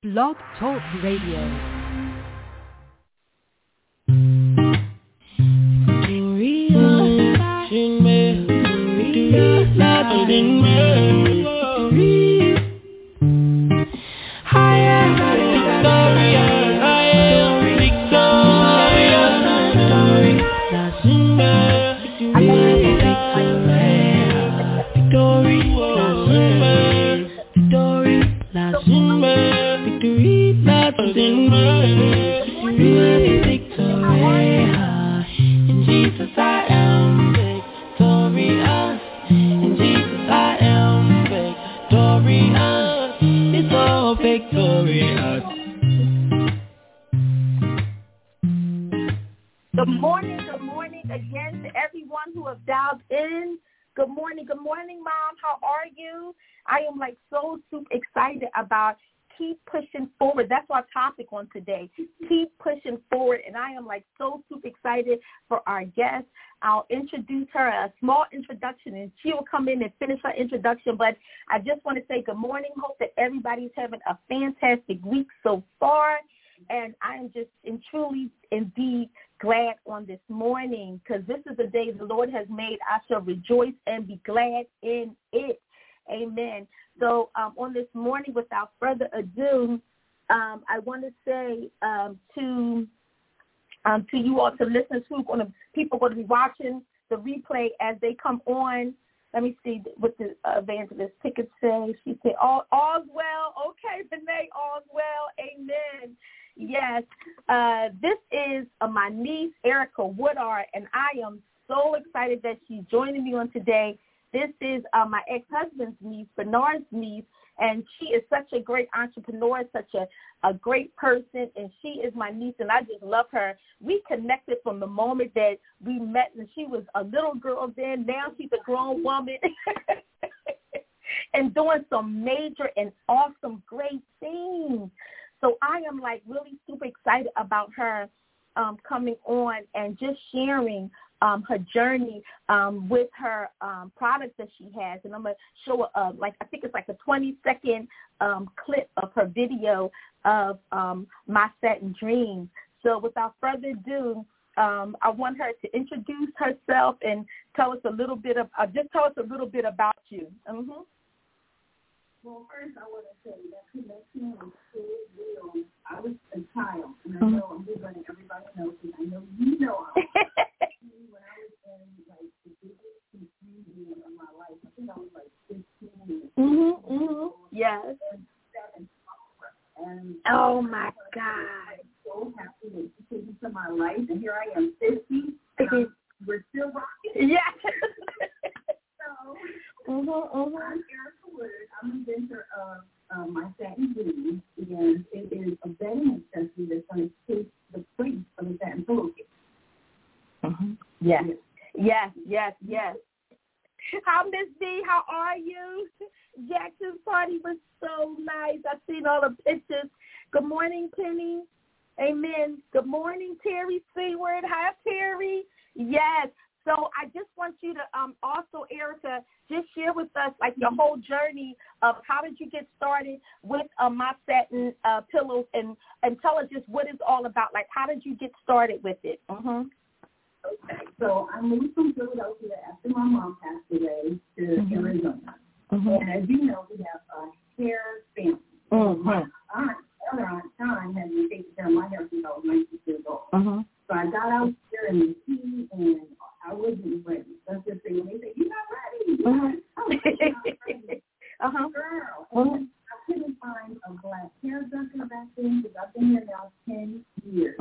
Blog Talk Radio. Keep pushing forward. That's our topic on today. Keep pushing forward. And I am so super excited for our guest. I'll introduce her, a small introduction, and she will come in and finish her introduction. But I just want to say good morning. Hope that everybody's having a fantastic week so far. And I am just truly, indeed, glad on this morning because this is the day the Lord has made. I shall rejoice and be glad in it. Amen. So on this morning, without further ado, I want to say to you all, to listeners people are going to be watching the replay as they come on. Let me see what the evangelist Pickett says. She said, all's well. Okay, Renee, all's well. Amen. Yes. This is my niece, Erica Woodard, and I am so excited that she's joining me on today. This is my ex-husband's niece, Bernard's niece, and she is such a great entrepreneur, such a great person, and she is my niece, and I just love her. We connected from the moment that we met, and she was a little girl then. Now she's a grown woman and doing some major and awesome, great things. So I am, really super excited about her coming on and just sharing her journey with her products that she has. And I'm going to show, I think it's a 20-second clip of her video of My Satin Dreams. So without further ado, I want her to introduce herself and tell us a little bit about you. Mm-hmm. Well, first I want to say that connection was so real. I was a child, and I know I'm just letting everybody know, because I know you know when I was in, the biggest confusion of my life. I think I was, 15. Yes. And oh, my God. I'm so happy that you came into my life, and here I am, 50, and we're still rocking. Yes. I'm Erica Wood. I'm an inventor of My Satin Dreams, and it is a bedding accessory that's going to take the place of a satin pillowcase. Yes. How Miss D? How are you? Jackson's party was so nice. I've seen all the pictures. Good morning, Penny. Amen. Good morning, Terry Seward. Hi, Terry. Yes. So I just want you to also, Erica, just share with us your whole journey of how did you get started with My Satin pillows and tell us just what it's all about. How did you get started with it? Okay. So I moved from Philadelphia after my mom passed away to Arizona. And as you know, we have a hair family. My other aunt, Sean, had been taking care of my hair since I was 19 years old. So I got out there in the heat, and I wasn't ready. That's the thing. When they say, you're not ready. I was not ready. Girl. And I couldn't find a black hairdresser back then because I've been here now 10 years.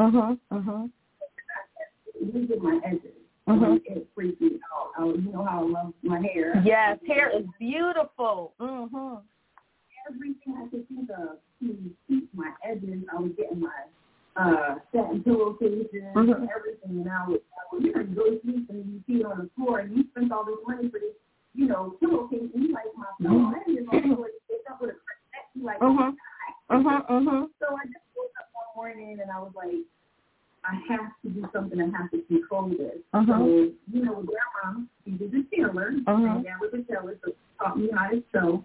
These are my edges. It freaked me out. You know how I love my hair. Yes, hair is beautiful. Everything I could think of to keep my edges, I was getting my satin pillowcases and everything, and I would go to sleep and you see it on the floor, and you spent all this money for this, pillowcase, and you myself, I didn't even know what to pick up with a neck, So I just woke up one morning and I was like, I have to do something. I have to control this. So, Grandma, she was a tailor, and Dad was a tailor, so she taught me how to sew.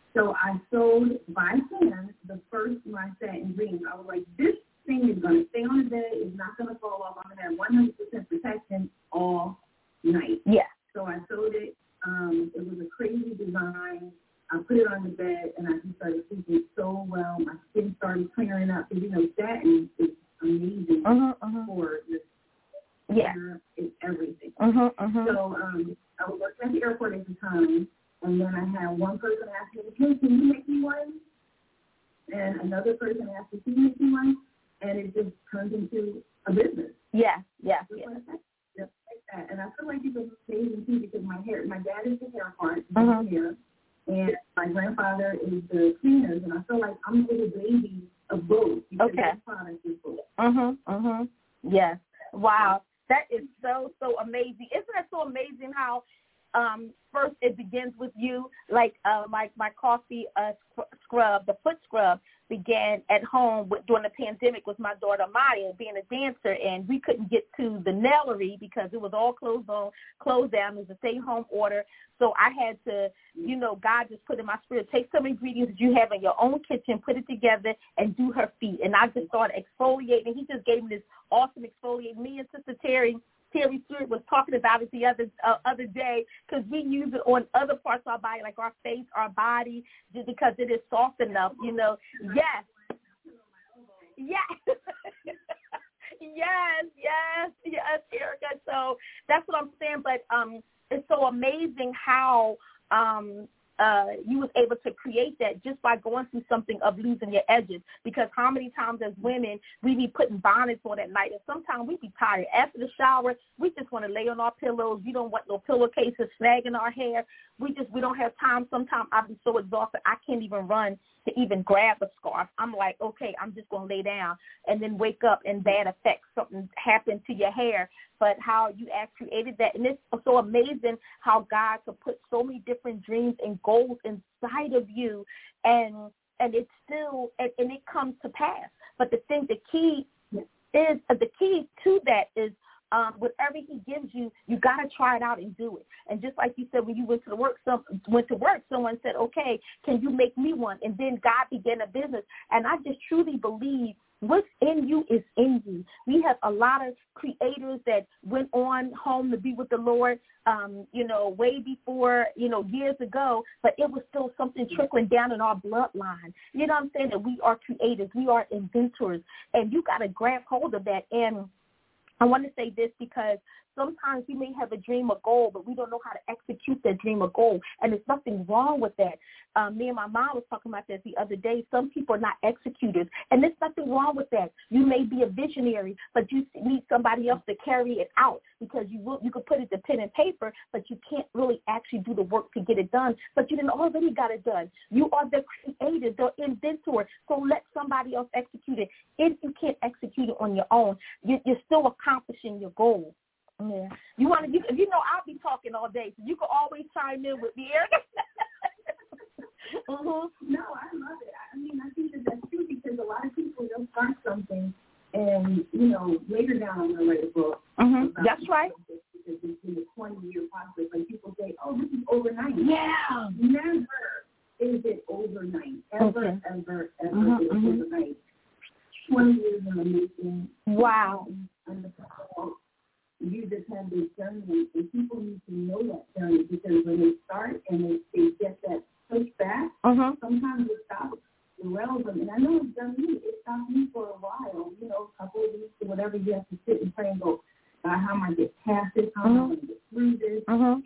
So I sewed by hand the first my satin dreams. I was like, this thing is going to stay on the bed. It's not going to fall off. I'm going to have 100% protection all night. Yeah. So I sewed it. It was a crazy design. I put it on the bed, and I just started sleeping so well. My skin started clearing up. Because, satin is amazing for this. Yeah. It's everything. So I was working at the airport at the time, and then I had one person ask me, hey, can you make me one? And another person asked me, can you make me one? And it just turned into a business. Yeah. Just like that. And I feel like it's amazing, too, because my dad is the hair part, hair, and my grandfather is the cleaners, and I feel like I'm a little baby of both because this product is both. Yes. Wow. That is so amazing. Isn't that so amazing how first it begins with you, like my coffee scrub, the foot scrub began at home during the pandemic with my daughter Maya being a dancer, and we couldn't get to the nailery because it was all closed down. It was a stay-home order. So I had to, God just put in my spirit, take some ingredients that you have in your own kitchen, put it together, and do her feet. And I just started exfoliating. He just gave me this awesome exfoliate. Me and Sister Terry Stewart was talking about it the other day because we use it on other parts of our body, like our face, our body, just because it is soft enough, Yes. Yes, Erica. So that's what I'm saying. But it's so amazing how you was able to create that just by going through something of losing your edges. Because how many times as women we be putting bonnets on at night, and sometimes we be tired after the shower. We just want to lay on our pillows. We don't want no pillowcases snagging our hair. We don't have time. Sometimes I've been so exhausted I can't even run to even grab a scarf. I'm like, okay, I'm just going to lay down and then wake up and bad effects. Something happened to your hair. But how you actually created that. And it's so amazing how God could put so many different dreams and goals inside of you, and it's still, and it comes to pass. But the key to that is whatever he gives you, you got to try it out and do it. And just like you said, when you went to work, someone said, okay, can you make me one? And then God began a business. And I just truly believe what's in you is in you. We have a lot of creators that went on home to be with the Lord, way before, years ago, but it was still something trickling down in our bloodline. You know what I'm saying? That we are creators. We are inventors. And you got to grab hold of that. And I want to say this because sometimes we may have a dream or goal, but we don't know how to execute that dream or goal, and there's nothing wrong with that. Me and my mom was talking about this the other day. Some people are not executors, and there's nothing wrong with that. You may be a visionary, but you need somebody else to carry it out because you could put it to pen and paper, but you can't really actually do the work to get it done, but you didn't already got it done. You are the creator, the inventor, so let somebody else execute it. If you can't execute it on your own, you're still accomplishing your goal. Yeah. I'll be talking all day, so you can always chime in with me, Erica. No, I love it. I think that's true because a lot of people don't start something and, later down on the write a book. That's right. Because it's been a 20-year process. Like people say, oh, this is overnight. Yeah. Never is it overnight. Ever is it overnight. 20 years in the making. Wow. You just have this journey, and people need to know that journey because when they start and they get that pushback, sometimes it stops relevant. And I know it's done me. It stopped me for a while, a couple of weeks or whatever. You have to sit and pray and go, God, how am I get past this? How am I going to get through this?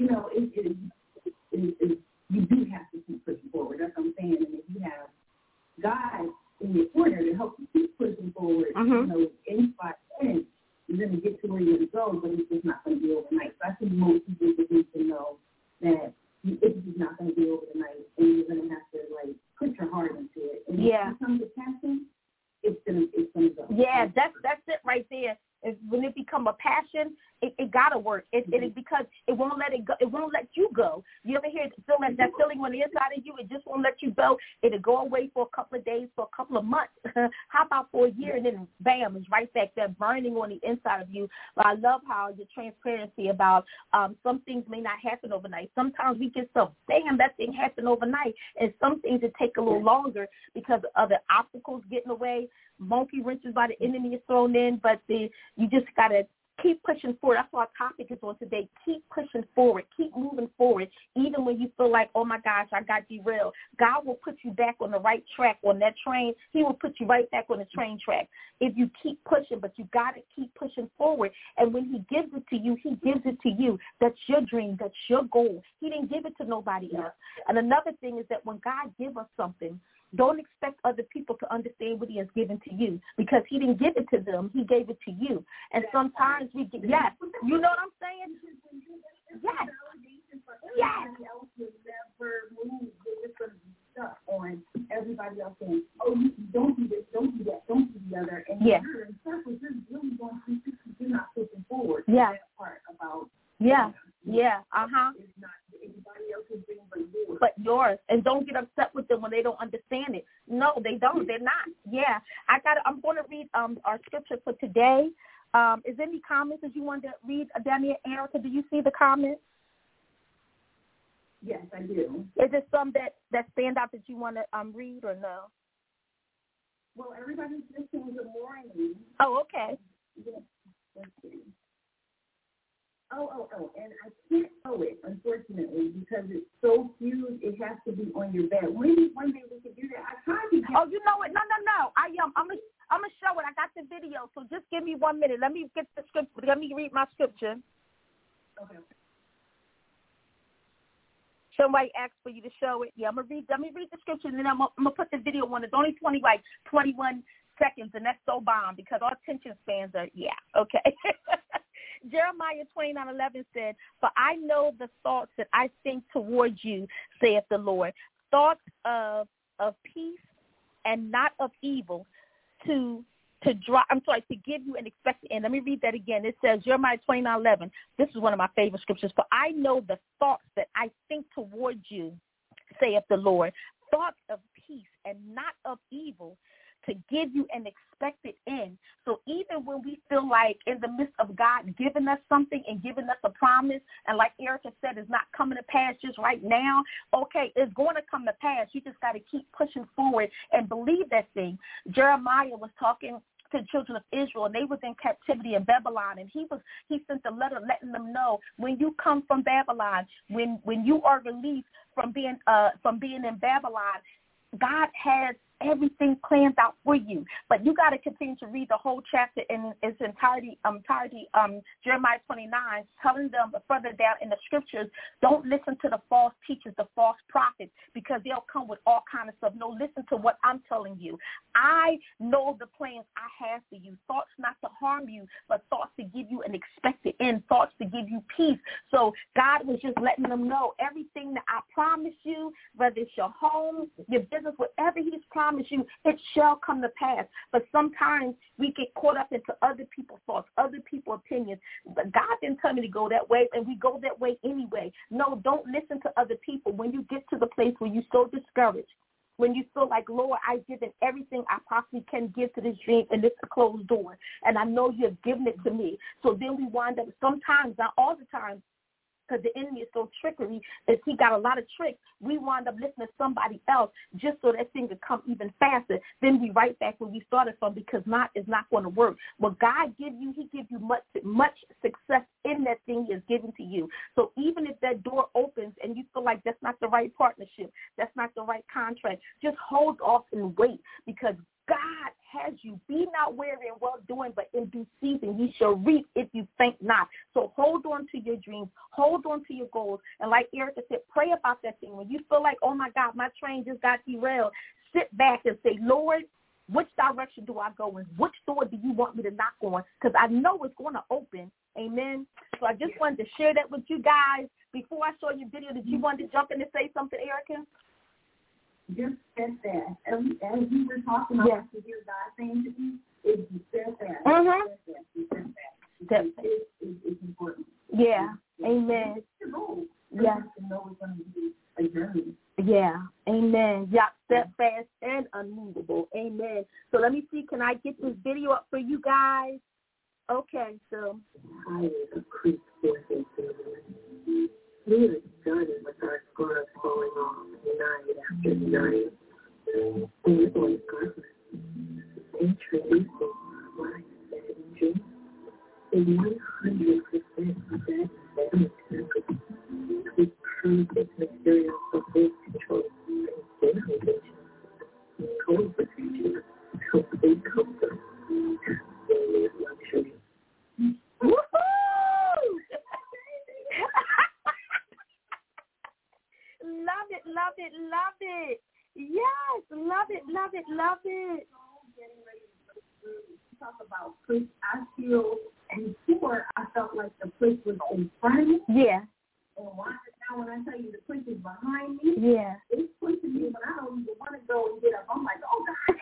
You do have to keep pushing forward. That's what I'm saying. And if you have God in your corner to help you keep pushing forward, in 5 minutes, you're going to get to where you're going to go, but it's just not going to be overnight. So I think most people need to know that it's just not going to be overnight, and you're going to have to, put your heart into it. And if it becomes a passion, it's going to go. Yeah, that's it right there. When it become a passion, it gotta work. Because it won't let it go. It won't let you go. You ever hear that feeling on the inside of you? It just won't let you go. It'll go away for a couple of days, for a couple of months, How about for a year and then, bam, it's right back there burning on the inside of you? But I love how your transparency about some things may not happen overnight. Sometimes we get so, bam, that thing happened overnight. And some things that take a little longer because of the obstacles getting away. Monkey wrenches by the enemy is thrown in, but you just got to keep pushing forward. That's what our topic is on today. Keep pushing forward. Keep moving forward. Even when you feel like, oh, my gosh, I got derailed. God will put you back on the right track on that train. He will put you right back on the train track if you keep pushing, but you got to keep pushing forward. And when he gives it to you, he gives it to you. That's your dream. That's your goal. He didn't give it to nobody else. And another thing is that when God gives us something, don't expect other people to understand what he has given to you because he didn't give it to them. He gave it to you. And sometimes we get, yes, you know what I'm saying? Yes. Yes. Else would never move with some stuff on everybody else saying, oh, you don't do this, don't do that, don't do the other. And you're in circles, you're really going through this, you're not pushing forward. Yeah. That part about It's not anybody else's dream but yours. But yours. And don't get upset with them when they don't understand it. No, they don't. They're not. Yeah. I'm going to read our scripture for today. Is there any comments that you want to read, Danielle, Erica? Do you see the comments? Yes, I do. Is there some that stand out that you want to read or no? Well, everybody's just saying good morning. Oh, okay. Yes. Let's see. Oh, and I can't show it, unfortunately, because it's so huge, it has to be on your bed. Maybe one day we can do that. I tried to get... Oh, you know what? No. I'm gonna show it. I got the video, so just give me 1 minute. Let me get the script. Let me read my scripture. Okay. Somebody asked for you to show it. Yeah, let me read the scripture, and then I'm gonna put the video on. It's only 21 seconds, and that's so bomb because our attention spans are, okay. Jeremiah 29:11 said, "For I know the thoughts that I think towards you, saith the Lord, thoughts of peace and not of evil, to give you an expected end." Let me read that again. It says, Jeremiah 29:11. This is one of my favorite scriptures. "For I know the thoughts that I think towards you, saith the Lord, thoughts of peace and not of evil, to give you an expected end." So even when we feel like in the midst of God giving us something and giving us a promise, and like Erica said, it's not coming to pass just right now, okay, it's going to come to pass. You just got to keep pushing forward and believe that thing. Jeremiah was talking to the children of Israel, and they was in captivity in Babylon, and he sent a letter letting them know, when you come from Babylon, when you are released from being in Babylon, God has everything planned out for you. But you got to continue to read the whole chapter in its entirety, Jeremiah 29, telling them further down in the scriptures, don't listen to the false teachers, the false prophets, because they'll come with all kind of stuff. No, listen to what I'm telling you. I know the plans I have for you, thoughts not to harm you, but thoughts to give you an expected end, thoughts to give you peace. So God was just letting them know everything that I promised you, whether it's your home, your business, whatever he's promised you, it shall come to pass. But sometimes we get caught up into other people's thoughts, other people's opinions. But God didn't tell me to go that way, and we go that way anyway. No, don't listen to other people. When you get to the place where you're so discouraged, when you feel like, Lord, I've given everything I possibly can give to this dream, and it's a closed door, and I know you've given it to me. So then we wind up sometimes, not all the time, because the enemy is so trickery, that he got a lot of tricks, we wind up listening to somebody else just so that thing could come even faster. Then we right back where we started from, because it's not going to work. What God gives you, he gives you much success in that thing he has given to you. So even if that door opens and you feel like that's not the right partnership, that's not the right contract, just hold off and wait, because God has you. Be not weary in well doing, but in due season ye shall reap if you think not. So hold on to your dreams. Hold on to your goals. And like Erica said, pray about that thing. When you feel like, oh, my God, my train just got derailed, sit back and say, Lord, which direction do I go in? Which door do you want me to knock on? Because I know it's going to open. Amen. So I just wanted to share that with you guys. Before I show you video, did you want to jump in and say something, Erica? Just steadfast. As you were talking about, to hear God saying to you, it's steadfast. Steadfast. It's important. Yeah. Amen. It's your goal. Yeah. To know it's going to be a journey. Yeah. Amen. Yeah. Steadfast and unmovable. Amen. So let me see. Can I get this video up for you guys? Okay, so. I a creep forces we were done with our scars falling off night after night. And it was Gartner introducing life energy. And 100% of that settlement with perfect material for weight control and stabilization, cold protection, complete comfort, and luxury. Woohoo! Love it, love it, love it. Yes, love it, love it, love it. Talk about push. I feel before I felt like the push was in front of me. Yeah. And now when I tell you the push is behind me, yeah, it's pushing me when I don't even want to go and get up. I'm like, oh God.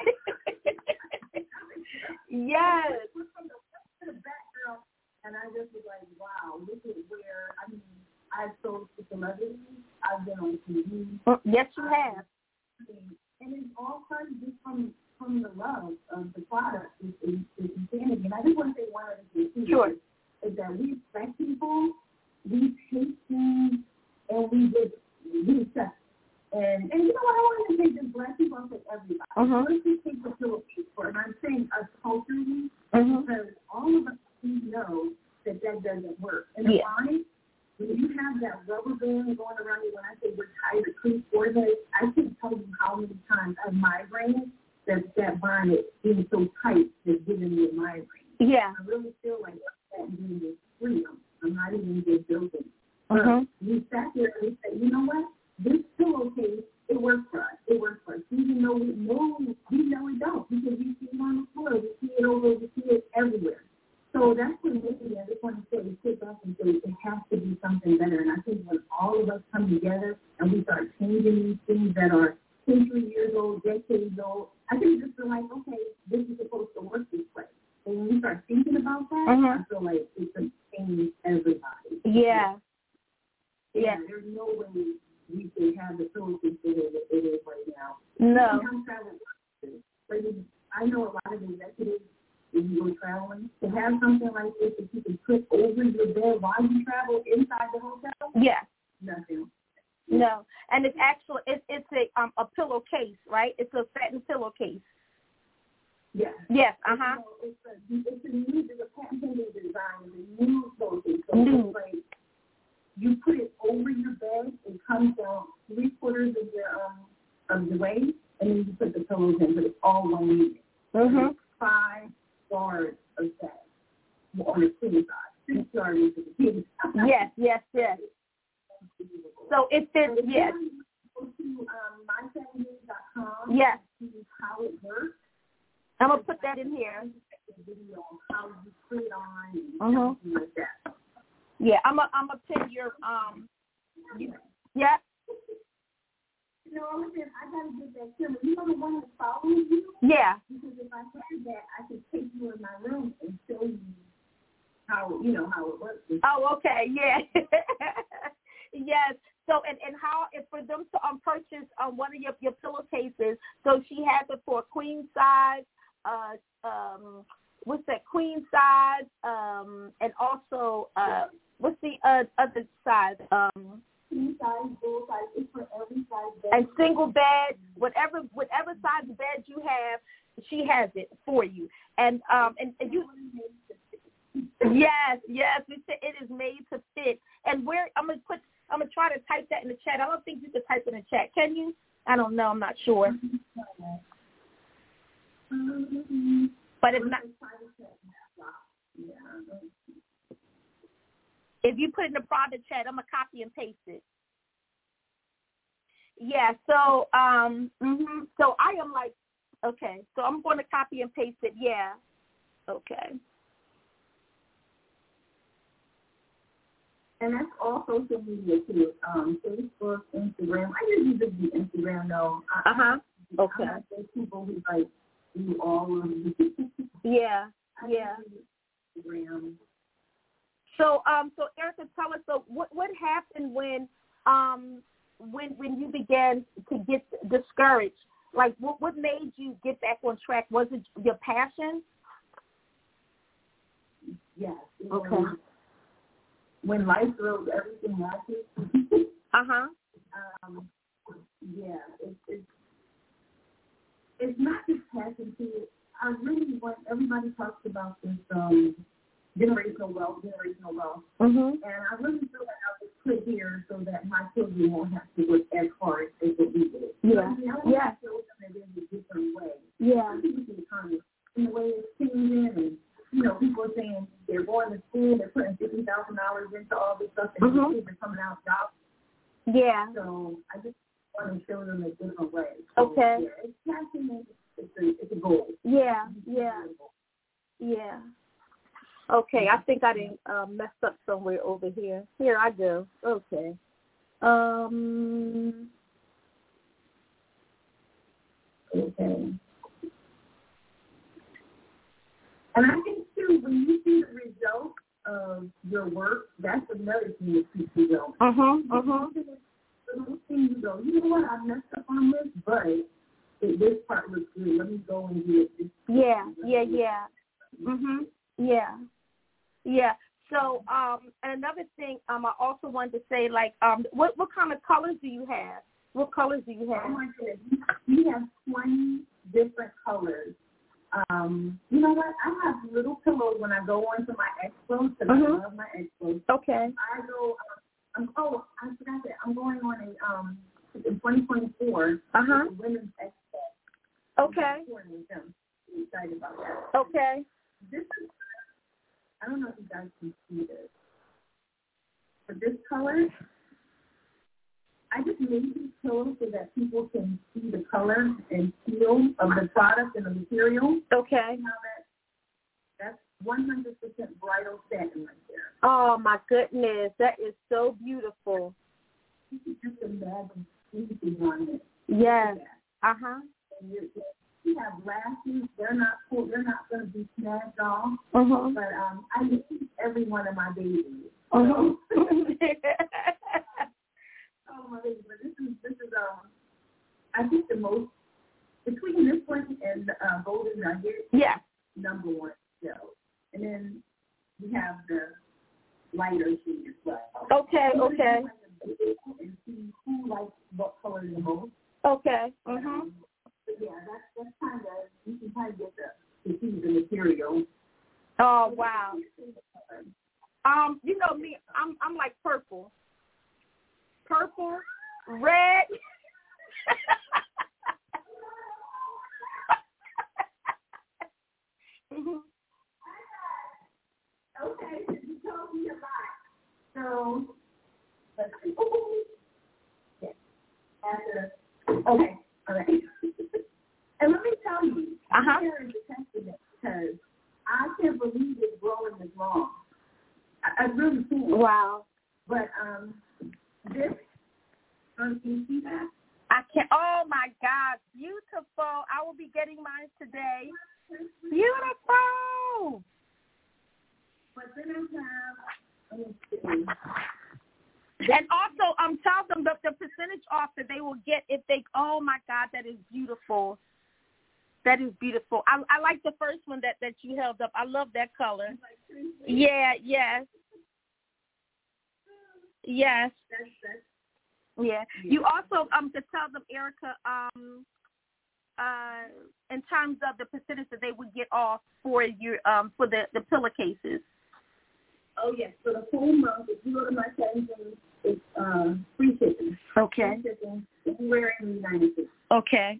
Yes. From the background, and I just was like, wow, this is where I've sold to celebrities. I've been on TV. Yes, you have. And it's all started just from the love of the product, is insanity. And I just want to say one other thing too. Sure. Is that we respect people, we take things, and we accept. And you know what, I want to say just black people, I'll say everybody. Let's just take the Philippines for, and I'm saying us culturally, because all of us know that doesn't work. And the body, when you have that rubber band going around you, when I say we're tired of creep forehead, I can't tell you how many times I have migraines that bonnet being so tight has given me a migraine. Yeah. I really feel like that giving me freedom. I'm not even just joking. We sat there and we said, you know what? This pillowcase, it works for us. It works for us. Even though we know we don't, because we see it on the floor, we see it everywhere. So that's what maybe I just want to say, sit back and say it has to be something better. And I think when all of us come together and we start changing these things that are century years old, decades old, I think just feel like, okay, this is supposed to work this way. And when we start thinking about that, I feel like it's going to change everybody. Yeah. Yeah. There's no way we can have the pillowcase that it is right now. No. But I know a lot of executives, when you go traveling, to have something like this that you can put over your bed while you travel inside the hotel. Yeah. Nothing. No, and it's actually it's a pillowcase, right? It's a satin pillowcase. Yes. Yes. It's a patented design, a new pillowcase. So it's like you put it over your bed, it comes down 3/4 of the way, and then you put the pillows in, but it's all one unit. 5 bars of that on the queen side. 6 yards into the king side. Yes. So it fits, yes. Go to myfamilydays.com. Yes. To see how it works. I'm going to put that in here. Video on how you put it on and something like that. Yeah, I'm a pin your yeah. No, I gotta get that camera. You know the one that follows you? Yeah. Because if I had that, I could take you in my room and show you how it works. Oh, okay, yeah. Yes. So and how if for them to purchase one of your pillowcases, so she has it for a queen size, what's that, queen size, and also what's the other size? King size, full size, it's for every size bed. And single bed, whatever size bed you have, she has it for you. And you. Yes, it is made to fit. And where I'm gonna try to type that in the chat. I don't think you can type in the chat. Can you? I don't know. I'm not sure. But if not, if you put it in the private chat, I'm gonna copy and paste it. Yeah. So so I am like, okay. So I'm going to copy and paste it. Yeah. Okay. And that's all social media too. Facebook, Instagram. I usually just do Instagram though. Okay. I'm those people who like do all of the Yeah. Instagram. So Erica, tell us. So what happened when you began to get discouraged? Like, what made you get back on track? Was it your passion? Yes. Okay. When life throws everything at you. Uh-huh. Yeah, it's not just passion to it. I really want, everybody talks about this generational wealth. Mm-hmm. And I really feel like I was put here so that my children won't have to work as hard as what we did. Yeah. I want to show them that there's a different way. Yeah. With the economy, in the way it's changing, and people are saying they're going to school, they're putting $50,000 into all this stuff, and Mm-hmm. kids are coming out jobs. Yeah. So I just want to show them a different way. So, okay. Yeah, it's passion. It's a goal. Yeah. Yeah. Okay, I think I didn't mess up somewhere over here. Here I go. Okay. Okay. And I think, too, when you see the results of your work, that's another thing that keeps you going. So those things you go, you know what, I messed up on this, but this part looks good. Let me go and do it. Yeah. Yeah. So, another thing, I also wanted to say, like, what kind of colors do you have? What colors do you have? Oh my goodness, we have 20 different colors. You know what? I have little pillows when I go onto my expos because I love my expos. Okay. I go. I forgot that I'm going on in 2024. Women's Expo. Okay. I'm excited about that. Okay. This is. I don't know if you guys can see this, but this color. I just made these pillows so that people can see the color and feel of the product and the material. Okay. Now that's 100% bridal satin right there. Oh my goodness, that is so beautiful. You can just imagine sleeping on it. Yes. And you have lashes. They're not cool. They're not going to be snagged off. But I use every one of my babies. So. Oh my baby, but this is I think the most between this one and Golden Nugget. Yeah. Number one show, and then we have the lighter shade as well. Okay. And see who likes what color the most. Okay. But yeah, that's kind of you can kind of get to see the material. Oh wow. You know me, I'm like purple, red. Okay, you told me a lot. So let's see. Yes. Okay, all right. And let me tell you, here is the testament because I can't believe this growing is long. I really can't. Wow. But this, can you see that? I can't. Oh my God, beautiful! I will be getting mine today. Beautiful. But then I have. Let me see. And also, tell them the percentage off that they will get if they. Oh my God, that is beautiful. That is beautiful. I like the first one that you held up. I love that color. Yeah. Yes. Yes. Yeah. You also to tell them, Erica, in terms of the percentage that they would get off for your for the pillowcases. Oh yes, for the whole month, if you go to my settings, it's free shipping. Okay. Free shipping if you're wearing the United States. Okay.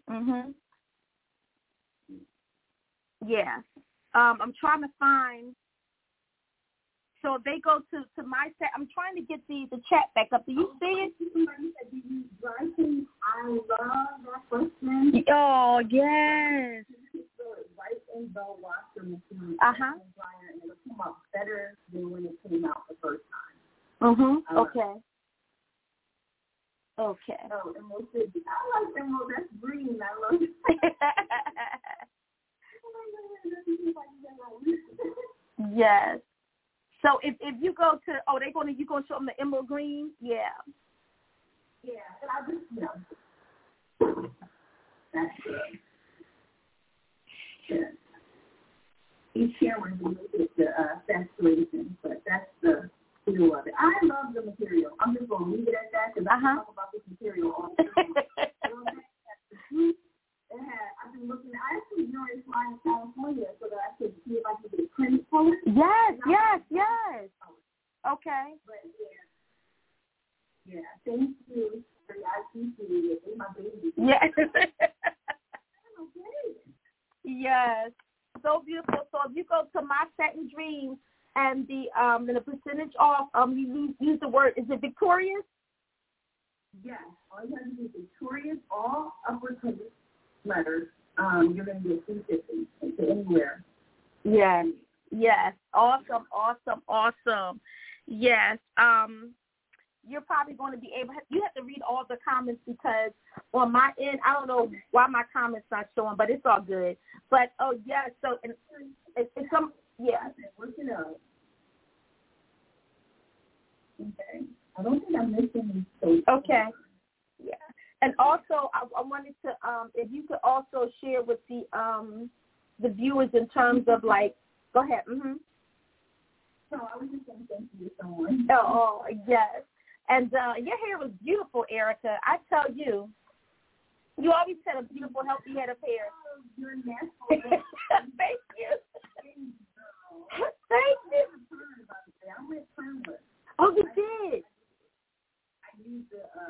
Yeah. I'm trying to find. So if they go to my set, I'm trying to get the chat back up. Do you see it? Somebody said, "Did you dry clean?" I love that question. Oh yes. Right in the washer machine. Uh-huh. And it'll come out better than when it came out the first time. Okay. Oh, Emerald said, I like Emerald. That's green. I love it. Yes. So if you go to you gonna show them the emerald green? Yeah. Yeah, but I just That's each camera is the saturation, but that's the feel of it. I love the material. I'm just going to leave it at that because I can talk about this material all the time. I've been looking. I actually joined Fly in California so that I could see if I could get print for it. Yes. Okay. But yeah. Thank you. I appreciate it. It's my baby. Yes. Yes. So beautiful. So if you go to My Satin Dreams and the percentage off, you use the word, is it victorious? Yes. All you have to do is victorious, all uppercase letters. You're going to get $350 to anywhere. Yes. Awesome. Yes. You're probably going to be able. You have to read all the comments because on my end, I don't know why my comments not showing, but it's all good. But so it's some Working out. Okay. I don't think I'm missing any. Okay. Yeah. And also, I wanted to, if you could also share with the viewers in terms of like, go ahead. Mm-hmm. No, I was just going to thank you to someone. Oh, yes. And your hair was beautiful, Erica. I tell you, you always had a beautiful, healthy head of hair. Oh, you're natural. Thank you. Thank you. I went permanent. Oh, you did? I used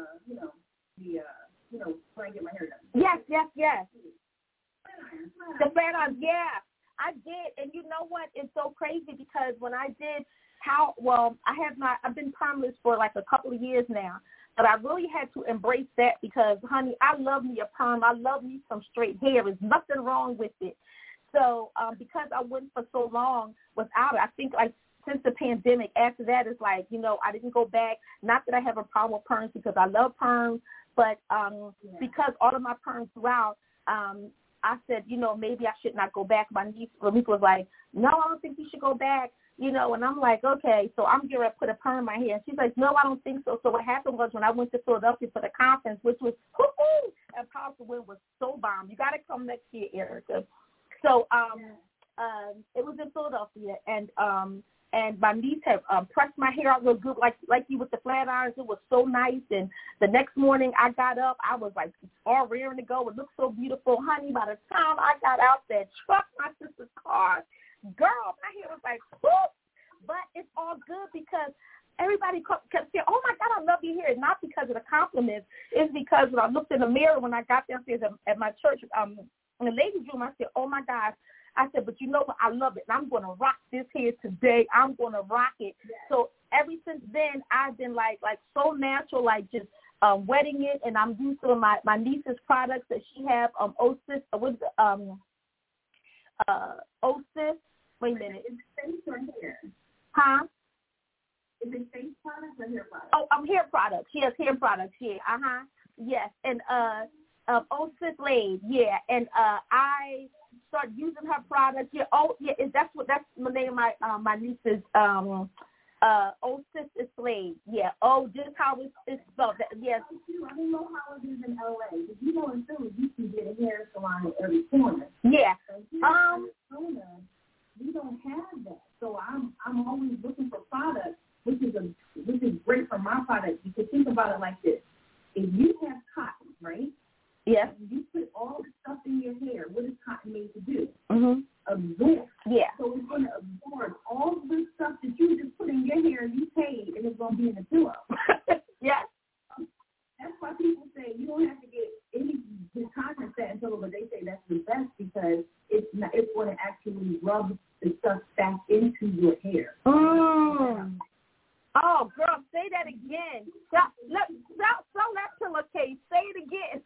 when I get my hair done. Yes. The flat iron, yeah. I did, and you know what? It's so crazy because when I did I've been permanent for like a couple of years now, but I really had to embrace that because, honey, I love me a perm. I love me some straight hair. There's nothing wrong with it. So because I went for so long without it, I think like since the pandemic, after that, it's like, I didn't go back. Not that I have a problem with perms because I love perms, but because all of my perms throughout, I said, maybe I should not go back. My niece was like, no, I don't think you should go back. And I'm like, okay, so I'm going to put a perm in my hair. And she's like, no, I don't think so. So what happened was when I went to Philadelphia for the conference, which was, and Powerful Wind was so bomb. You got to come next year, Erica. So it was in Philadelphia, and my niece had pressed my hair out real good, like you with the flat irons. It was so nice. And the next morning I got up, I was like all rearing to go. It looked so beautiful. Honey, by the time I got out that truck, my sister's car, girl, my hair was like, whoop. But it's all good because everybody kept saying, oh, my God, I love your hair. Not because of the compliments. It's because when I looked in the mirror when I got downstairs at my church, in the ladies' room, I said, oh, my gosh. I said, but you know what? I love it. And I'm going to rock this hair today. I'm going to rock it. Yes. So ever since then, I've been like so natural, like just wetting it. And I'm using my niece's products that she have, Osis, Osis. Wait a minute. Is it face or hair? Huh? Is it face products or hair products? Oh, hair products. Yes, hair products. Yeah. Yes. And Osis Laid. Yeah. And I started using her products. Yeah. Oh, yeah. That's the name of my niece's Osis is Slade. Yeah. Oh, just how it's spelled. Yes. I don't know how it is in LA. But in Philly, you can get a hair salon at every corner. Yeah. We don't have that. So I'm always looking for products, which is great for my product. You can think about it like this: if you have cotton, right? Yes. You put all the stuff in your hair. What is cotton made to do? Mm-hmm. Absorb. Yeah. So it's going to absorb all the stuff that you just put in your hair. You paid, and it's going to be in the pillow. Yes. That's why people say you don't have to get any cotton satin pillow, but they say that's the best because it's going to actually rub the stuff back into your hair. Mm. Oh, girl, say that again. Sell that pillowcase. Say it again.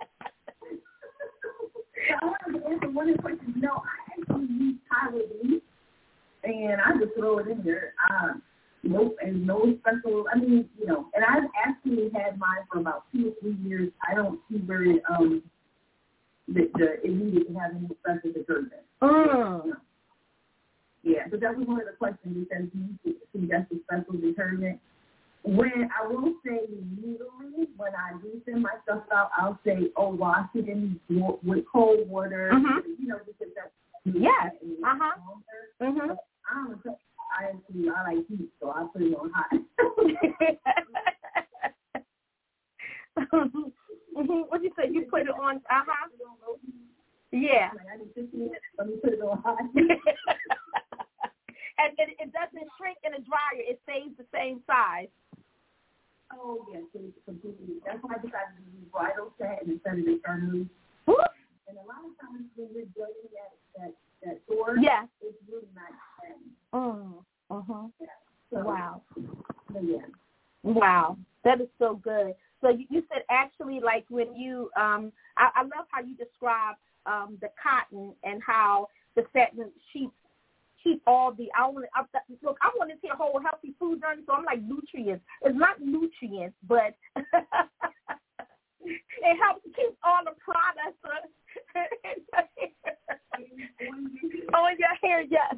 So I wanted to answer one of the questions. No, I actually use Tyler Lee, and I just throw it in there. Nope, and no special. And I've actually had mine for about 2 or 3 years. I don't see where it needed to have any special detergent. Yeah, but that was one of the questions. It says, do you suggest a special detergent? When I will say usually when I do send my stuff out, I'll say, wash it in with cold water, because that's yes. I like heat, so I put it on hot. What you say? You put it on? Yeah. I need 15 minutes. Let me put it on hot. And it doesn't shrink in a dryer. It stays the same size. Oh, yes, it's completely. That's why I decided to use bridal satin instead of the chartreuse. And a lot of times when we're doing that sword, yeah, it's really not satin. Yeah. So, wow. Yeah. Wow, that is so good. So you said actually, like when you, I love how you describe the cotton and how the satin sheets keep all the, I want to see a whole healthy food journey, so I'm like nutrients. It's not nutrients, but it helps keep all the products on your hair, yes.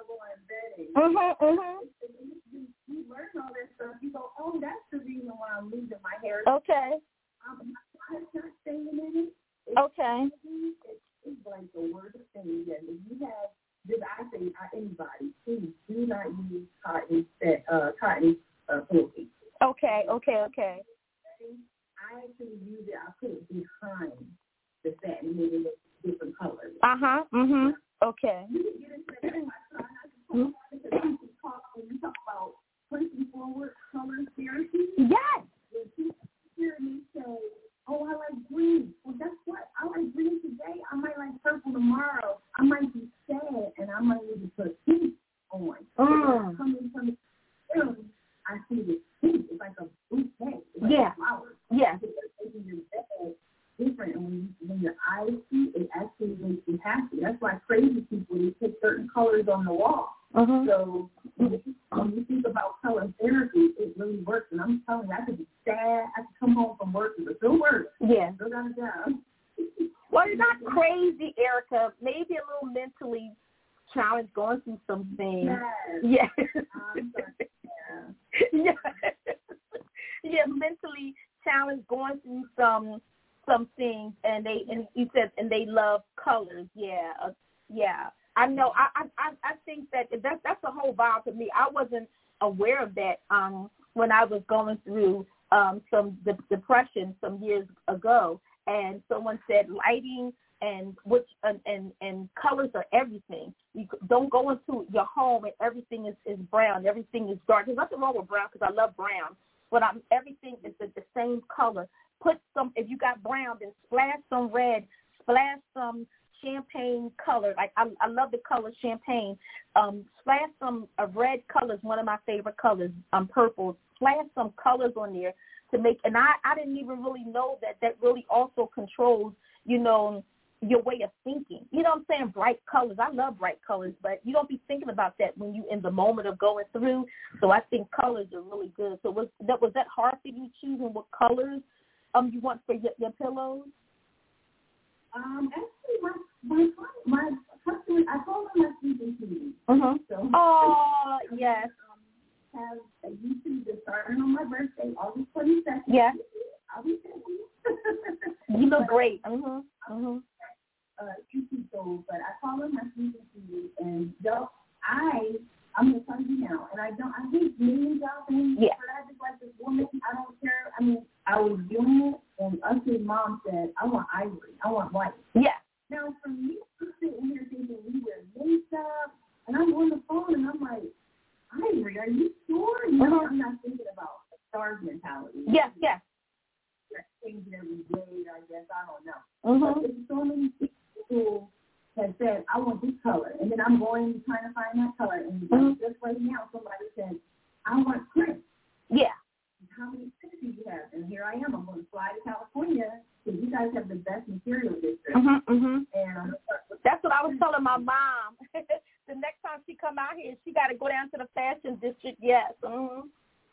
You learn all that stuff. You go, that's the reason why I'm losing my hair. Okay. I'm not staying in it. Okay. It's like the worst thing that if you have. I say anybody, please do not use cotton pillowcases. Okay. I actually use it. I put it behind the satin, made it different colors. Okay. You can get into that. When you talk about pushing forward color therapy. Yes. When people hear me say, I like green. Well, guess what? I like green today. I might like purple tomorrow. I might be sad, and I might need to put pink on. Coming from the film, I see the pink. It's like a bouquet. It's like flowers. Yeah. It's making your bed different, and when your eyes see it, actually makes you happy. That's why crazy people, they put certain colors on the wall. So when you think about color therapy, it really works. And I'm telling you, I could be sad. I could come home from work, but still work. Yeah. Still got a job. Well, you're not crazy, Erica. Maybe a little mentally challenged, going through some things. Yes. Yeah. Yeah, mentally challenged, going through some things, and you said they love colors. Yeah. I know. I think that's a whole vibe to me. I wasn't aware of that when I was going through some depression some years ago, and someone said lighting and colors are everything. You don't go into your home and everything is brown, everything is dark. There's nothing wrong with brown because I love brown, but everything is the same color. Put some, if you got brown, then splash some red, splash some champagne color. Like I love the color champagne. Splash some red colors, one of my favorite colors, purple. Splash some colors on there to make, and I didn't even really know that really also controls, your way of thinking. You know what I'm saying? Bright colors. I love bright colors, but you don't be thinking about that when you in the moment of going through. So I think colors are really good. So was that hard for you choosing what colors you want for your pillows? Actually, my customer, I told them my sleeping TV. So, yes. Have a YouTube that started on my birthday, August 22nd. Yeah. I'll be thinking. You look great. YouTube goals, but I call them my sleeping TV, and I'm gonna tell you now, and I hate million jobs, but I just like this woman. I don't care. I mean, I was doing it, and Usher's mom said, I want ivory. I want white. Yeah. Now, for me, I'm sitting here thinking we wear makeup, and I'm on the phone, and I'm like, ivory, are you sure? I'm not thinking about the stars mentality. Yes. Change it every day, I guess. I don't know. But there's so many people that said, I want this color, and then I'm going trying to find that color, and just right now, somebody said, I want print. Yeah. How many prints do you have? And here I am. I'm going to fly to California because you guys have the best material district. And that's what I was telling my mom. The next time she come out here, she got to go down to the fashion district. Yes. Wow.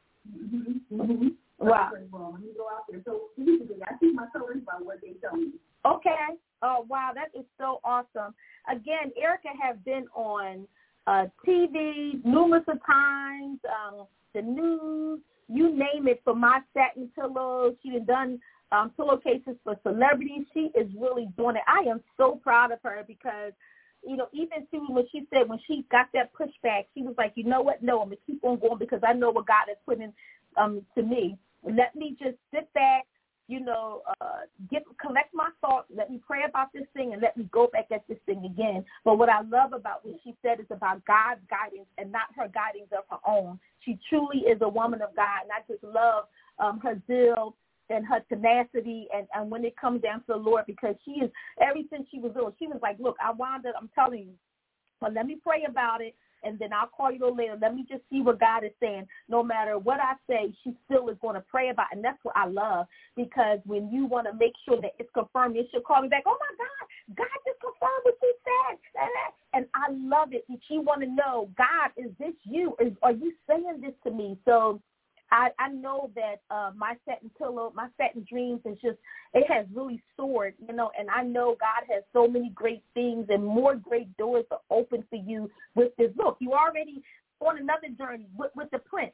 Well, when you go out there, so usually I see my colors by what they tell me. Okay. Oh, wow. That is so awesome. Again, Erica has been on TV numerous of times, the news. you name it, for my satin pillows. She done pillowcases for celebrities. She is really doing it. I am so proud of her because, you know, even when she said, when she got that pushback, she was like, you know what? No, I'm going to keep on going because I know what God has put in to me. Let me just sit back, you know, collect my thoughts, let me pray about this thing, and let me go back at this thing again. But what I love about what she said is about God's guidance and not her guidance of her own. She truly is a woman of God, and I just love her zeal and her tenacity, and when it comes down to the Lord, because she is, ever since she was little, she was like, look, I'm telling you, but let me pray about it, and then I'll call you later. Let me just see what God is saying. No matter what I say, she still is going to pray about it, and that's what I love, because when you want to make sure that it's confirmed, you should call me back, oh, my God, God just confirmed what you said. And I love it. She want to know, God, is this you? Are you saying this to me? So I know that my satin pillow, my satin dreams is just, it has really soared, you know, and I know God has so many great things and more great doors to open for you with this. Look, you already on another journey with the Prince.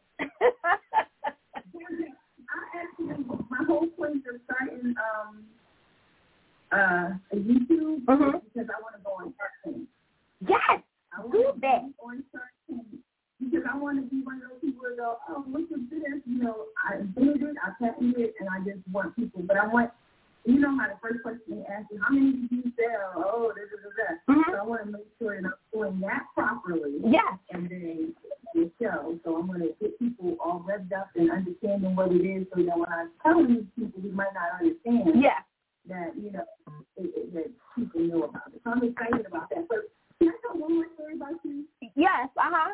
My whole point of starting a YouTube because I want to go on Shark Tank. Yes, do that. On Shark Tank. Because I want to be one of those people who go, oh, look at this, you know, I did it, I patented it, and I just want people. But I want, you know how the first question they ask you, how many did you sell? Oh, this. So I want to make sure that I'm doing that properly. Yes. And then the show. So I'm going to get people all revved up and understanding what it is so that when I'm telling these people who might not understand, that, you know, that people know about it. So I'm excited about that. But can I tell one more story about you? Yes,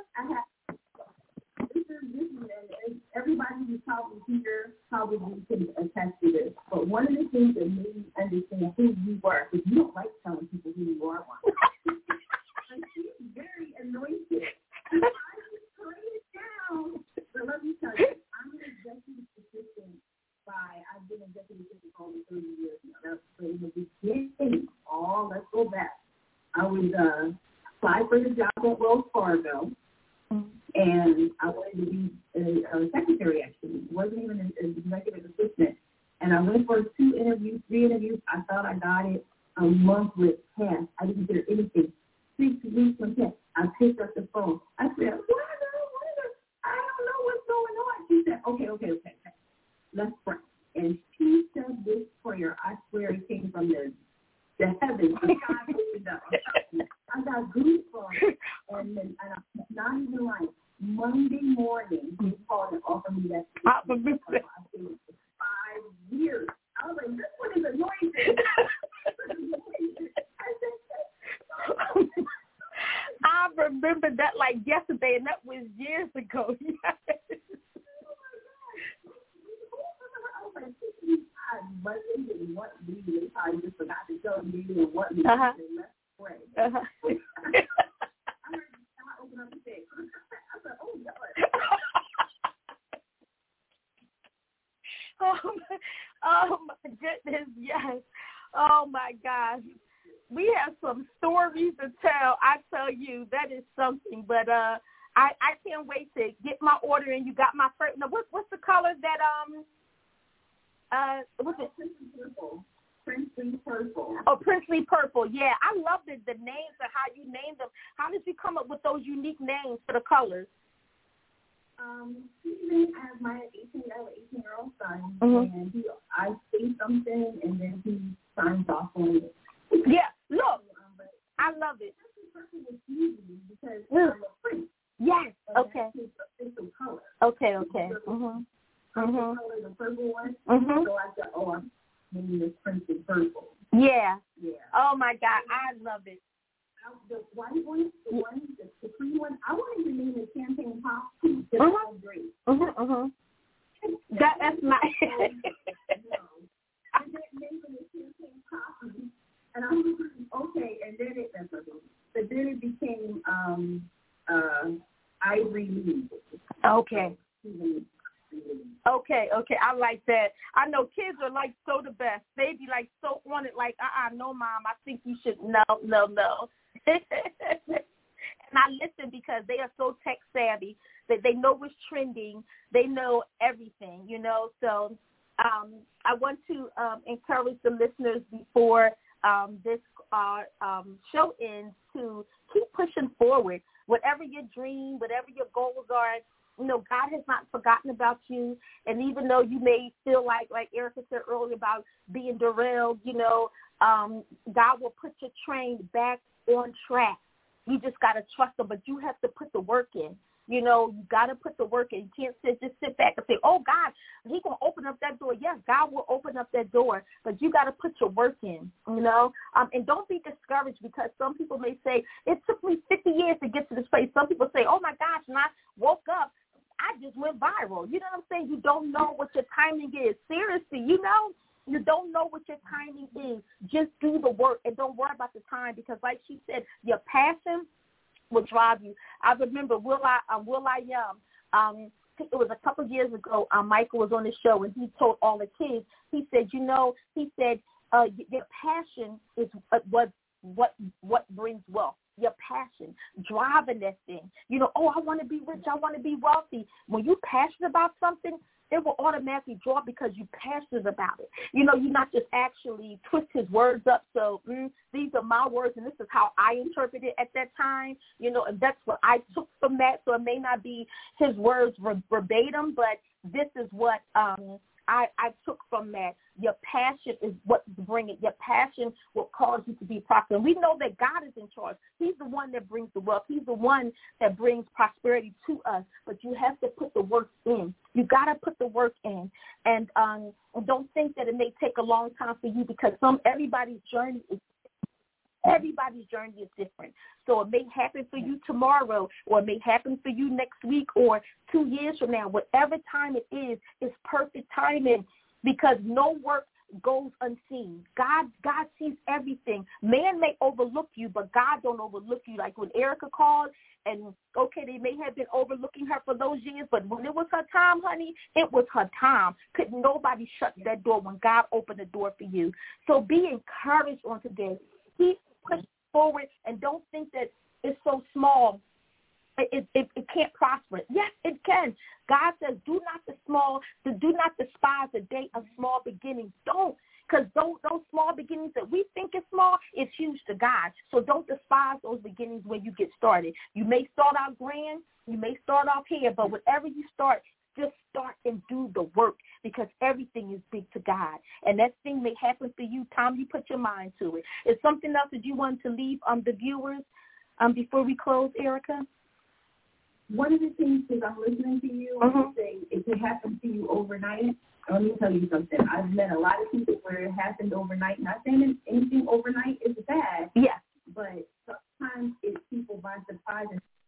Everybody who's probably here probably can attest to this. But one of the things that made me understand who you were, because you don't like telling people who you are. And she's very anointed. I just turn it down. But let me tell you, I'm an executive assistant I've been an executive assistant for over 30 years now. So in the beginning, let's go back. I was applied for the job at Wells Fargo. And I wanted to be a secretary, actually. It wasn't even an executive assistant. And I went for 3 interviews. I thought I got it. A month went past. I didn't hear anything. 6 weeks went past. I picked up the phone. I said, I don't know what's going on. She said, okay. Let's pray. And she said this prayer. I swear it came from the heavens. The sky opened up. I got goosebumps. And then, I'm not even lying. Monday morning, he called and offered me that. I think for 5 years. I was like, this one is anointed. I remember that like yesterday, and that was years ago. Yes. Monday didn't want me. They probably just forgot to tell me they didn't want me. Let's pray. I heard God open up the day. I said, oh, God. Oh, my goodness, yes. Oh, my gosh. We have some stories to tell. I tell you, that is something. But I can't wait to get my order in. You got my first. Now, what's the color that what's it? Princely Purple. Oh, Princely Purple. Yeah, I love the names and how you named them. How did you come up with those unique names for the colors? Steven, I have my 18-year-old son, and I say something, and then he signs off on it. Yeah, look, I love it. Purple was easy because I'm a prince. Yes, okay. That's his official color. Okay. Color, the purple one. So I thought, I'm naming this Princely Purple. Yeah. Oh my God, I love it. The white one, the cream one, I wanted to name it Champagne Pop too. It's all great. That's my. And then naming it Champagne Pop, and I was like, okay, and then it became Ivory Leaves. Okay. Okay, I like that. I know kids are like so the best. They be like so on it, like, no, Mom, I think you should, no. And I listen because they are so tech savvy they know what's trending. They know everything, you know. So I want to encourage the listeners before this show ends to keep pushing forward. Whatever your dream, whatever your goals are, you know, God has not forgotten about you. And even though you may feel like Erica said earlier about being derailed, you know, God will put your train back on track. You just got to trust him, but you have to put the work in. You know, you got to put the work in. You can't just sit back and say, oh, God, he's going to open up that door. Yes, God will open up that door, but you got to put your work in, you know. And don't be discouraged, because some people may say, it took me 50 years to get to this place. Some people say, oh, my gosh, and I woke up, I just went viral. You know what I'm saying? You don't know what your timing is. Seriously, you know. You don't know what your timing is. Just do the work and don't worry about the time, because like she said, your passion will drive you. I remember it was a couple of years ago, Michael was on the show, and he told all the kids, he said, you know, your passion is what brings wealth. Your passion, driving that thing. You know, oh, I want to be rich, I want to be wealthy. When you're passionate about something, it will automatically draw because you're passionate about it. You know, you're not just actually twist his words up. So these are my words, and this is how I interpret it at that time. You know, and that's what I took from that. So it may not be his words verbatim, but this is what I took from that. Your passion is what brings it. Your passion will cause you to be prosperous. We know that God is in charge. He's the one that brings the wealth. He's the one that brings prosperity to us. But you have to put the work in. You got to put the work in. And don't think that it may take a long time for you, because everybody's journey is different. So it may happen for you tomorrow, or it may happen for you next week or 2 years from now. Whatever time it is, it's perfect timing, because no work goes unseen. God sees everything. Man may overlook you, but God don't overlook you. Like when Erica called, and okay, they may have been overlooking her for those years, but when it was her time, honey, it was her time. Couldn't nobody shut that door when God opened the door for you. So be encouraged on today. Keep pushing forward, and don't think that it's so small. It can't prosper. Yes, it can. God says, do not despise the day of small beginnings. Don't, because those small beginnings that we think is small is huge to God. So don't despise those beginnings when you get started. You may start out grand, you may start off here, but whatever you start, just start and do the work, because everything is big to God. And that thing may happen for you time you put your mind to it. Is something else that you want to leave the viewers before we close, Erica? One of the things is I'm listening to you and saying it can happen to you overnight. Let me tell you something. I've met a lot of people where it happened overnight. Not saying anything overnight is bad. Yeah. But sometimes it's people by surprise.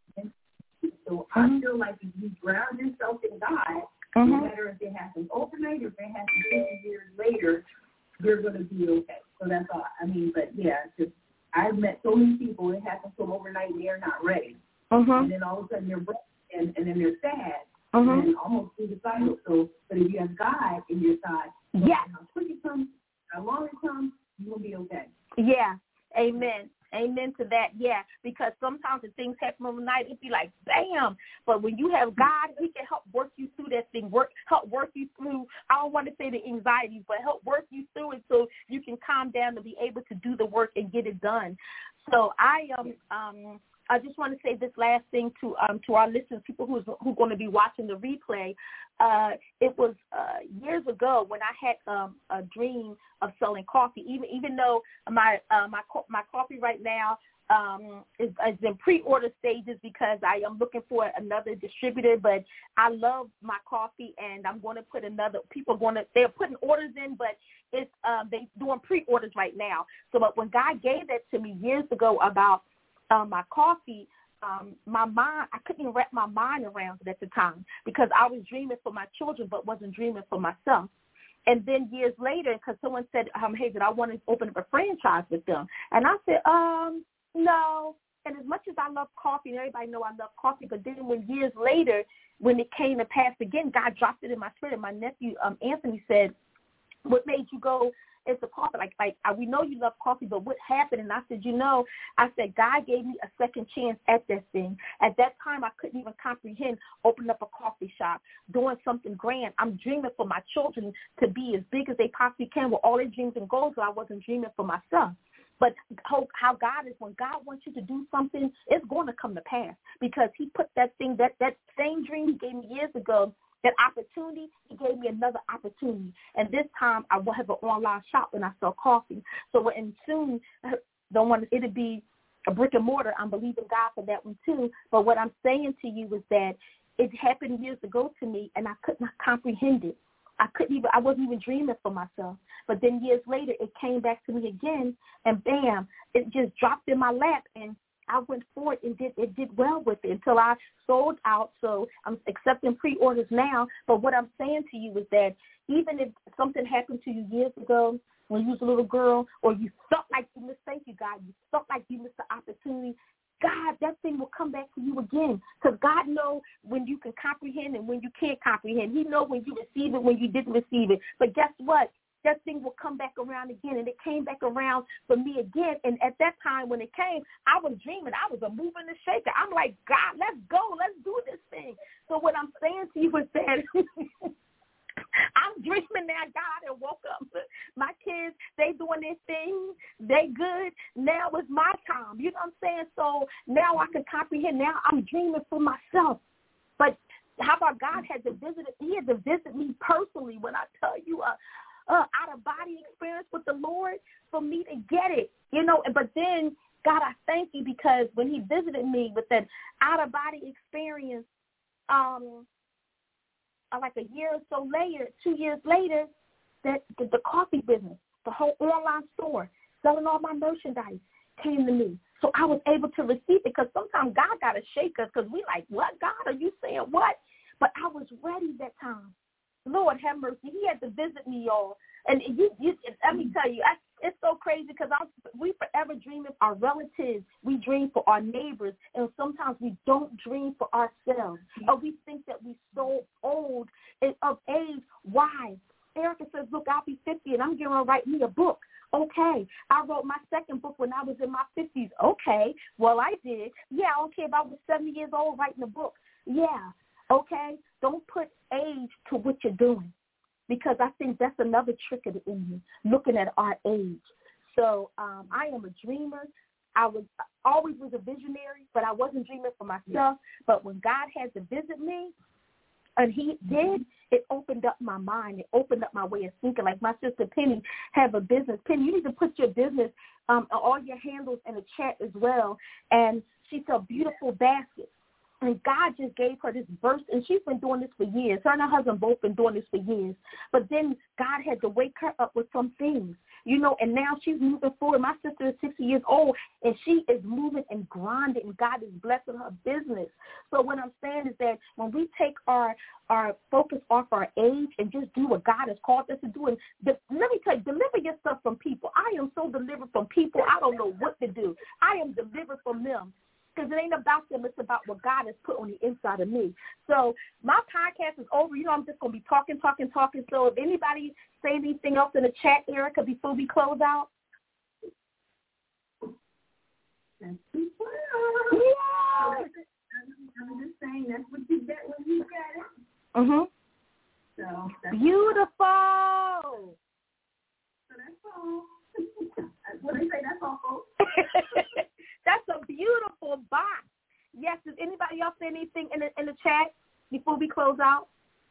So I feel like if you ground yourself in God, no matter if it happens overnight or if it happens 50 years later, you're going to be okay. So that's all. I mean, but yeah, just I've met so many people, it happens to them overnight and they're not ready. And then all of a sudden they're broken, and then they're sad, and then almost suicidal. So, but if you have God in your side, how quick it comes, how long it comes, you will be okay. Yeah, amen. Amen to that, yeah, because sometimes when things happen overnight, it'd be like, bam. But when you have God, he can help work you through that thing, help work you through, I don't want to say the anxieties, but help work you through it so you can calm down and be able to do the work and get it done. So I just want to say this last thing to our listeners, people who are going to be watching the replay. It was years ago when I had a dream of selling coffee. Even though my coffee right now is in pre-order stages, because I am looking for another distributor. But I love my coffee, and I'm going to put they're putting orders in, but it's they doing pre-orders right now. So, but when God gave that to me years ago about my coffee, my mind, I couldn't even wrap my mind around it at the time, because I was dreaming for my children but wasn't dreaming for myself. And then years later, because someone said, hey, did I want to open up a franchise with them? And I said, no. And as much as I love coffee, and everybody know I love coffee, but then when years later, when it came to pass again, God dropped it in my spirit. And my nephew, Anthony, said, what made you go into coffee? We know you love coffee, but what happened? And I said, God gave me a second chance at that thing. At that time, I couldn't even comprehend opening up a coffee shop, doing something grand. I'm dreaming for my children to be as big as they possibly can with all their dreams and goals, so I wasn't dreaming for myself. But how God is, when God wants you to do something, it's going to come to pass, because he put that thing, that same dream he gave me years ago, that opportunity, he gave me another opportunity. And this time I will have an online shop and I sell coffee. So and soon, it'll be a brick and mortar. I'm believing God for that one too. But what I'm saying to you is that it happened years ago to me, and I could not comprehend it. I wasn't even dreaming for myself. But then years later, it came back to me again, and bam, it just dropped in my lap, and I went forward and did well with it until I sold out. So I'm accepting pre-orders now. But what I'm saying to you is that even if something happened to you years ago when you was a little girl, or you felt like you missed, thank you, God, you felt like you missed the opportunity, God, that thing will come back to you again, because God knows when you can comprehend and when you can't comprehend. He knows when you receive it, when you didn't receive it. But guess what? That thing will come back around again, and it came back around for me again. And at that time when it came, I was dreaming. I was a mover and a shaker. I'm like, God, let's go. Let's do this thing. So what I'm saying to you is that I'm dreaming now, God, and woke up. My kids, they doing their thing. They good. Now it's my time. You know what I'm saying? So now I can comprehend. Now I'm dreaming for myself. But how about God had to visit? He had to visit me personally when I tell you out-of-body experience with the Lord for me to get it, But then, God, I thank you, because when he visited me with that out-of-body experience, like a year or so later, 2 years later, that the coffee business, the whole online store, selling all my merchandise came to me. So I was able to receive it, because sometimes God got to shake us, because we like, what, God, are you saying what? But I was ready that time. Lord have mercy. He had to visit me, y'all. And let me tell you, it's so crazy, because we forever dream of our relatives. We dream for our neighbors. And sometimes we don't dream for ourselves. Or we think that we're so old and of age. Why? Erica says, look, I'll be 50 and I'm going to write me a book. Okay. I wrote my second book when I was in my 50s. Okay. Well, I did. Yeah, I don't care if I was 70 years old writing a book. Yeah. Okay, don't put age to what you're doing, because I think that's another trick of the enemy, looking at our age. So I am a dreamer. I always was a visionary, but I wasn't dreaming for myself. But when God had to visit me, and he did, it opened up my mind. It opened up my way of thinking. Like my sister Penny have a business. Penny, you need to put your business, all your handles in the chat as well. And she sells beautiful baskets. And God just gave her this burst, and she's been doing this for years. Her and her husband both been doing this for years. But then God had to wake her up with some things, and now she's moving forward. My sister is 60 years old, and she is moving and grinding, and God is blessing her business. So what I'm saying is that when we take our focus off our age and just do what God has called us to do, and let me tell you, deliver yourself from people. I am so delivered from people, I don't know what to do. I am delivered from them. Because it ain't about them. It's about what God has put on the inside of me. So my podcast is over. I'm just going to be talking. So if anybody say anything else in the chat, Erica, before we close out. Yeah. I'm just saying that's what you get when you get it. Mm-hmm. So beautiful. So that's all. What they say, that's all, folks. That's a beautiful box. Yes, does anybody else say anything in the chat before we close out?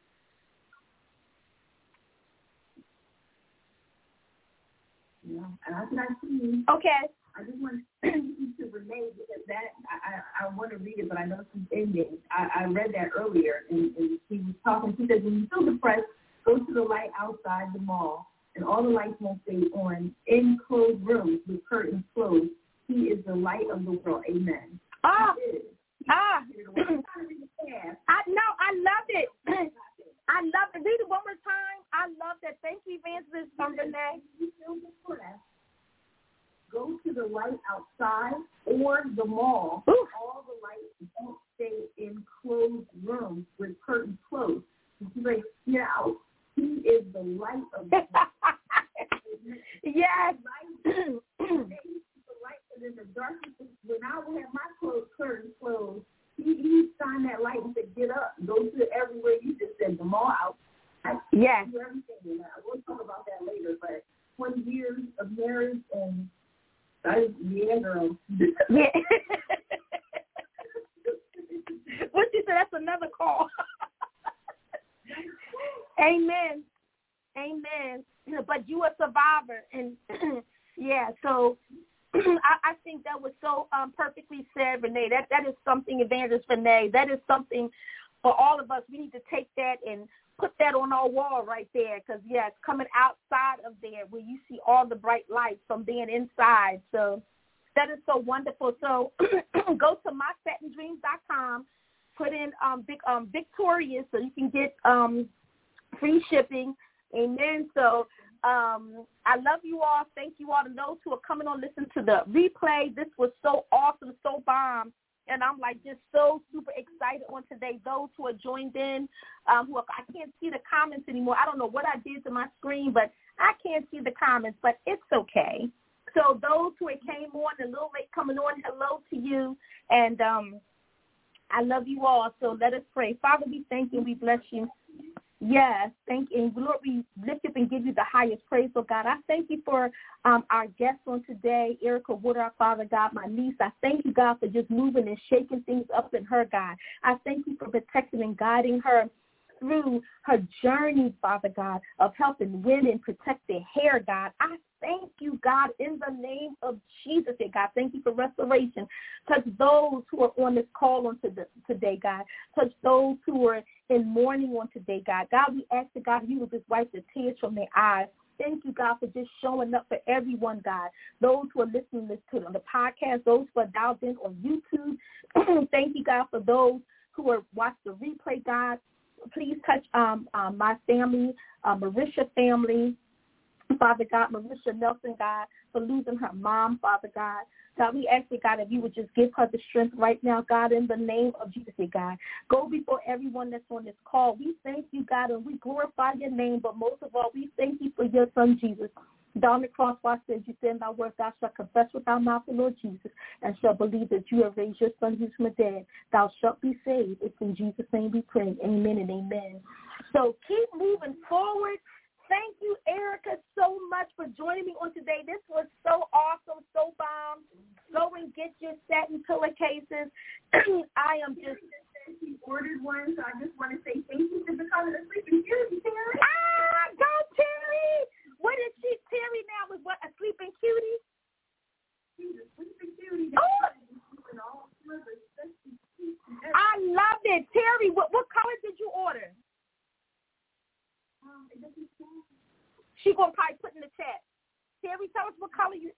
Yeah, and I can see. Okay. I just want you to Renee, because that I want to read it, but I know she's ending. I read that earlier, and she was talking. She said, when you feel depressed, go to the light outside the mall, and all the lights won't stay on. In closed rooms with curtains closed, he is the light of the world. Amen. I loved it. I love it. Read it one more time. I love that. Thank you, Evangelist Renee. Go to the light outside or the mall. Ooh. All the lights don't stay in closed rooms with curtains closed. She's like, he is the light of the world. Yes. Do everything. We'll talk about that later, but 20 years of marriage, and girl. Yeah. What she said, that's another call. Amen. Amen. But you a survivor. And, yeah, so I think that was so perfectly said, Renee. That is something, Evangelist Renee. That is something for all of us. We need to take that and put that on our wall right there because, yeah, it's coming outside of there where you see all the bright lights from being inside. So that is so wonderful. So go to mysetandreams.com, put in Victorious so you can get free shipping. Amen. So I love you all. Thank you all to those who are coming on listen to the replay. This was so awesome, so bomb. And I'm like just so super excited on today. Those who are joined in, I can't see the comments anymore. I don't know what I did to my screen, but I can't see the comments, but it's okay. So those who came on a little late coming on, hello to you. And I love you all. So let us pray. Father, we thank you. We bless you. Yes, thank you. Lord, we lift up and give you the highest praise, oh God. I thank you for our guest on today, Erica Wood, our Father God, my niece. I thank you, God, for just moving and shaking things up in her, God. I thank you for protecting and guiding her through her journey, Father God, of helping women protect their hair, God. I thank you, God, in the name of Jesus, God. Thank you for restoration. Touch those who are on this call on today, God. Touch those who are in mourning on today, God. God, we ask that, God, you will just wipe the tears from their eyes. Thank you, God, for just showing up for everyone, God. Those who are listening to the podcast, those who are dialed in on YouTube. Thank you, God, for those who are watching the replay, God. Please touch my family, Marisha family, Father God, Marisha Nelson, God, for losing her mom, Father God. God, we ask you, God, if you would just give her the strength right now, God, in the name of Jesus, God. Go before everyone that's on this call. We thank you, God, and we glorify your name, but most of all, we thank you for your son, Jesus. Down the cross, I said, you said in thy word, thou shalt confess with thy mouth the Lord Jesus, and shall believe that you have raised your son Jesus from the dead. Thou shalt be saved. It's in Jesus' name we pray. Amen and amen. So keep moving forward. Thank you, Erica, so much for joining me on today. This was so awesome, so bomb. Go and get your satin pillowcases. I am just... She ordered one, so I just want to say thank you for becoming a Sleeping Cutie, Terry. Go, Terry! What is she? Terry now was what, a Sleeping Cutie? She's a Sleeping Cutie. Oh! I love it. Terry, what color did you order? She gonna probably put in the chat. Terry, tell us what color you.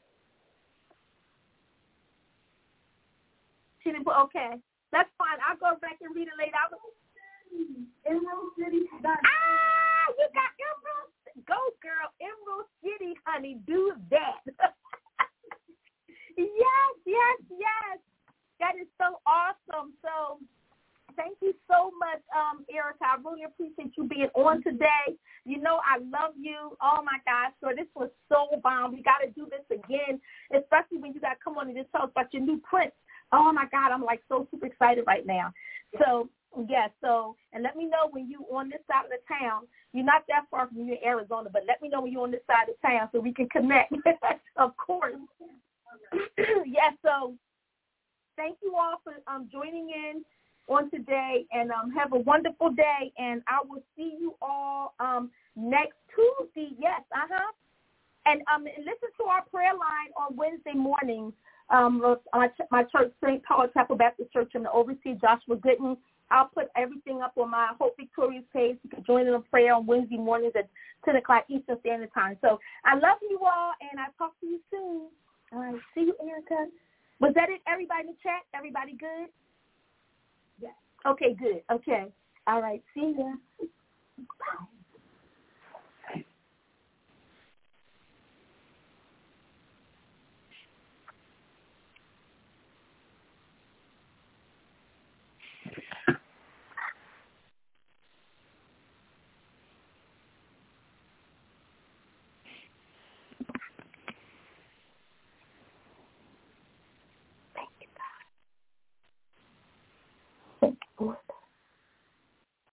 She didn't put. Okay, that's fine. I'll go back and read it later. Emerald City. You got Emerald. Go, girl. Emerald City, honey. Do that. Yes. That is so awesome. So. Thank you so much, Erica. I really appreciate you being on today. You know I love you. Oh, my gosh. So this was so bomb. We got to do this again, especially when you got to come on and just tell us about your new print. Oh, my God. I'm, like, so super excited right now. So, yeah, and let me know when you on this side of the town. You're not that far from you in Arizona, but let me know when you're on this side of town so we can connect, of course. Yes, so thank you all for joining in on today, and have a wonderful day, and I will see you all next Tuesday. Yes, and listen to our prayer line on Wednesday mornings. My church, St. Paul Chapel Baptist Church, and the overseer Joshua Gooden. I'll put everything up on my Hope Victorious page. You can join in on prayer on Wednesday mornings at 10 o'clock Eastern Standard Time. So I love you all, and I'll talk to you soon. All right, see you, Erica. Was that it, everybody in the chat? Everybody good? Okay, good. Okay. All right. See ya. Bye.